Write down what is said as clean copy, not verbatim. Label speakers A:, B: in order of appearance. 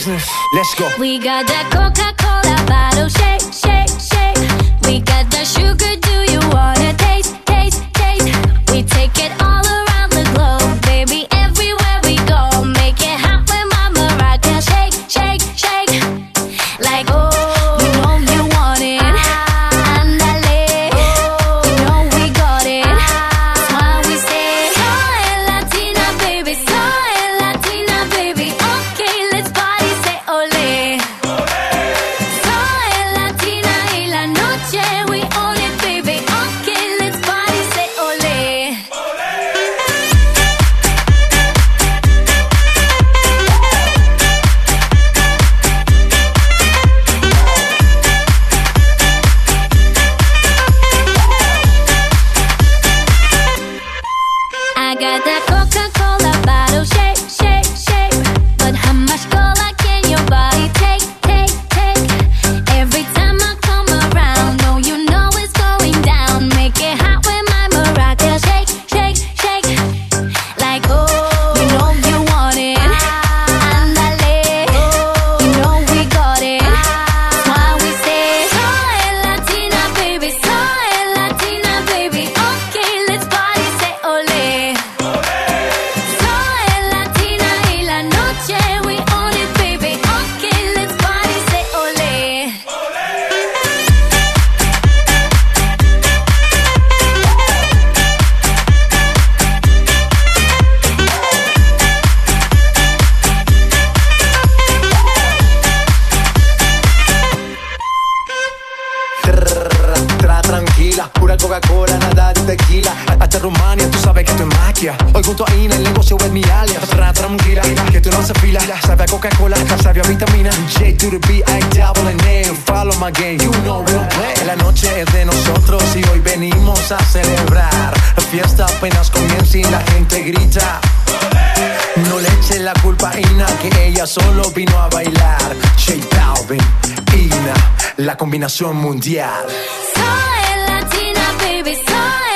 A: business. Let's go.
B: We got that Coca-Cola bottle, shake, shake, shake. We got that sugar, do you wanna taste, taste, taste? We take it all around the globe, baby, everywhere we go. Make it hot with Mama Rock, shake, shake, shake. Like, oh, you know you want it. Andale, you know we got it. That's why we say, soy Latina, baby, soy Latina, baby. Okay, let's party, say ole. Soy Latina y la noche we own it, baby. Okay, let's party, say ole. I got that Coca-Cola bottle, shake, shake, shake. But how much cola can your body take, take, take? Every time I come around, no, you know it's going down. Make it hot with my maraca, shake, shake, shake. Like, oh, you know you want it. Andale, you know we got it. That's why we say, soy Latina, baby, soy Latina, baby. Okay, let's party, say ole. Soy Latina y la noche we own it, baby. Okay, let's party, say ole.
A: Tranquila, pura Coca-Cola, nada de tequila. Hasta Rumania, tú sabes que esto es magia. Hoy junto a Ina, el negocio es mi alias. Tranquila, que tú no haces fila. Sabe a Coca-Cola, sabe a vitamina. J to the B, I double N. Follow my game, you know we'll play. La noche es de nosotros y hoy venimos a celebrar. La fiesta apenas comienza y la gente grita. No le eche la culpa a Ina, que ella solo vino a bailar. J Balvin, Ina, la combinación mundial.
B: Soy Latina, baby, soy